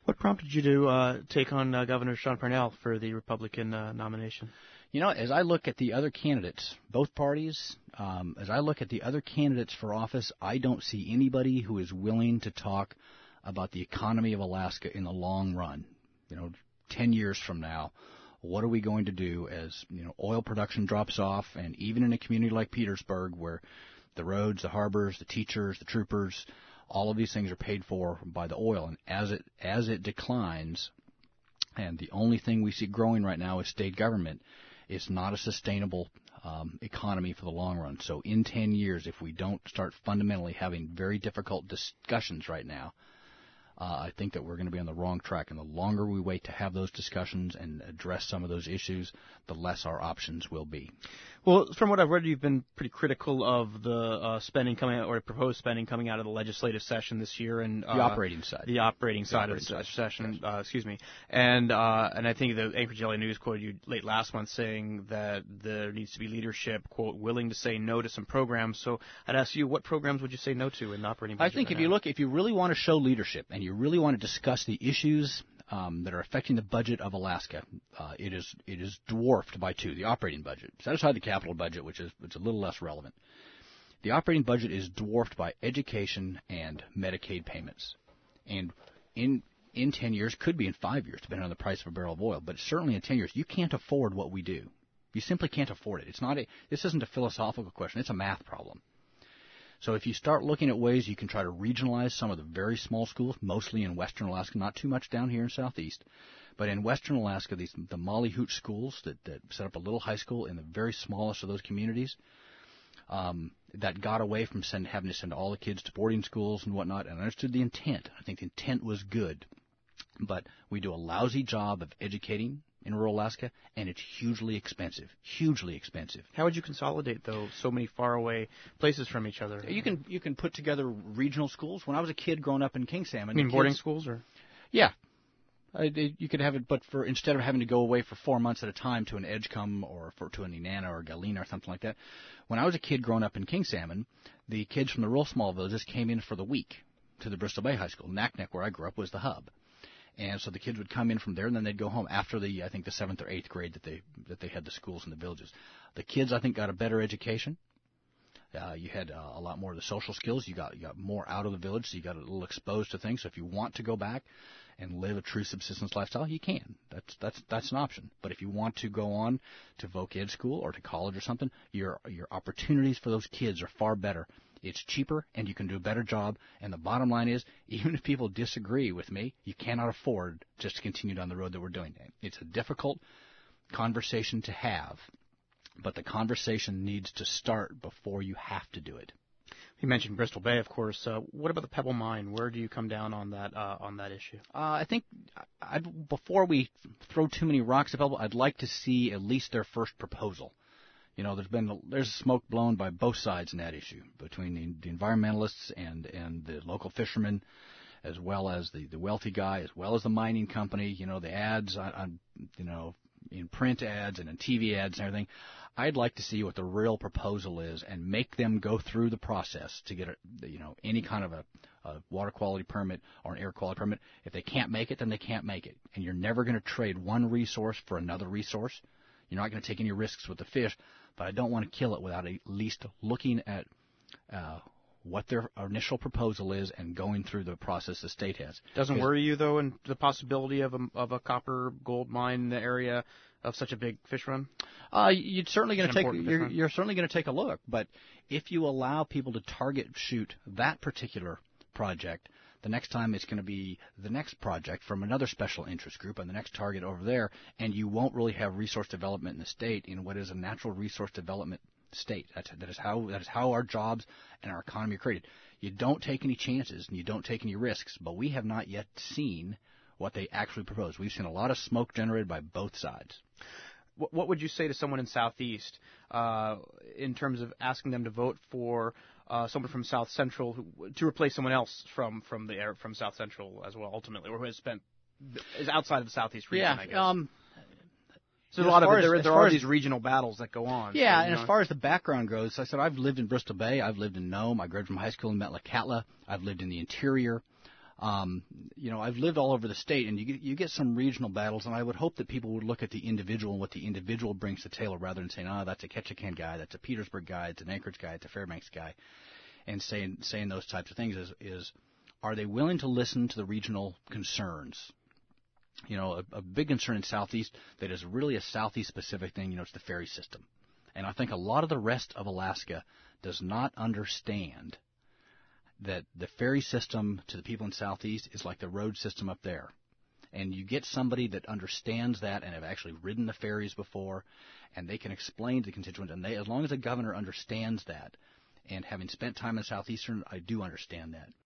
What prompted you to take on Governor Sean Parnell for the Republican nomination? You know, as I look at the other candidates, both parties, as I look at the other candidates for office, I don't see anybody who is willing to talk about the economy of Alaska in the long run. 10 years from now, what are we going to do as, oil production drops off, and even in a community like Petersburg where the roads, the harbors, the teachers, the troopers, all of these things are paid for by the oil. And as it declines, and the only thing we see growing right now is state government, it's not a sustainable economy for the long run. So in 10 years, if we don't start fundamentally having very difficult discussions right now, I think that we're going to be on the wrong track. And the longer we wait to have those discussions and address some of those issues, the less our options will be. Well, from what I've read, you've been pretty critical of the spending coming out, or proposed spending coming out of the legislative session this year, and the operating side. The operating side of the session. Yes. Excuse me. And I think the Anchorage Daily News quoted you late last month saying that there needs to be leadership, quote, willing to say no to some programs. So I'd ask you, what programs would you say no to in the operating budget? I think if you really want to show leadership and you really want to discuss the issues that are affecting the budget of Alaska, it is dwarfed by two. The operating budget, set aside the capital budget, which is a little less relevant. The operating budget is dwarfed by education and Medicaid payments, and in 10 years, could be in 5 years, depending on the price of a barrel of oil, but certainly in 10 years, you can't afford what we do. You simply can't afford it. This isn't a philosophical question; it's a math problem. So if you start looking at ways you can try to regionalize some of the very small schools, mostly in western Alaska, not too much down here in southeast, but in western Alaska, the Molly Hooch schools that set up a little high school in the very smallest of those communities, that got away from having to send all the kids to boarding schools and whatnot, and I understood the intent. I think the intent was good, but we do a lousy job of educating in rural Alaska, and it's hugely expensive. How would you consolidate, though, so many faraway places from each other? You can put together regional schools. When I was a kid growing up in King Salmon... You mean boarding schools? Or? Yeah. You could have it, but instead of having to go away for 4 months at a time to an Edgecumbe or to an Inanna or Galena or something like that, when I was a kid growing up in King Salmon, the kids from the rural small villages came in for the week to the Bristol Bay High School. Naknek, where I grew up, was the hub. And so the kids would come in from there, and then they'd go home after the 7th or 8th grade that they had the schools in the villages. The kids, I think, got a better education. You had a lot more of the social skills. You got more out of the village, so you got a little exposed to things. So if you want to go back and live a true subsistence lifestyle, you can. That's an option. But if you want to go on to voc ed school or to college or something, your opportunities for those kids are far better. It's cheaper, and you can do a better job. And the bottom line is, even if people disagree with me, you cannot afford just to continue down the road that we're doing. It's a difficult conversation to have, but the conversation needs to start before you have to do it. You mentioned Bristol Bay, of course. What about the Pebble Mine? Where do you come down on that issue? I think before we throw too many rocks at Pebble, I'd like to see at least their first proposal. There's smoke blown by both sides in that issue, between the environmentalists and the local fishermen, as well as the wealthy guy, as well as the mining company. The ads on in print ads and in TV ads and everything. I'd like to see what the real proposal is and make them go through the process to get any kind of a water quality permit or an air quality permit. If they can't make it, then they can't make it. And you're never going to trade one resource for another resource. You're not going to take any risks with the fish, but I don't want to kill it without at least looking at what their initial proposal is and going through the process the state has. Doesn't worry you, though, in the possibility of a copper gold mine in the area of such a big fish run? You're certainly going to take a look, but if you allow people to target shoot that particular project, the next time it's going to be the next project from another special interest group and the next target over there, and you won't really have resource development in the state in what is a natural resource development state. That is how our jobs and our economy are created. You don't take any chances and you don't take any risks, but we have not yet seen what they actually propose. We've seen a lot of smoke generated by both sides. What would you say to someone in Southeast in terms of asking them to vote for someone from South Central to replace someone else from South Central as well, ultimately, or who is outside of the Southeast region, I guess? So there are these regional battles that go on. Yeah, and as far as the background goes, I said I've lived in Bristol Bay, I've lived in Nome, I graduated from high school in Metlakatla, I've lived in the interior. I've lived all over the state, and you get some regional battles, and I would hope that people would look at the individual and what the individual brings to the table rather than saying, that's a Ketchikan guy, that's a Petersburg guy, it's an Anchorage guy, it's a Fairbanks guy, and saying those types of things is are they willing to listen to the regional concerns? A big concern in Southeast that is really a Southeast-specific thing, it's the ferry system. And I think a lot of the rest of Alaska does not understand that the ferry system to the people in Southeast is like the road system up there. And you get somebody that understands that and have actually ridden the ferries before, and they can explain to the constituents, and as long as the governor understands that, and having spent time in Southeastern, I do understand that.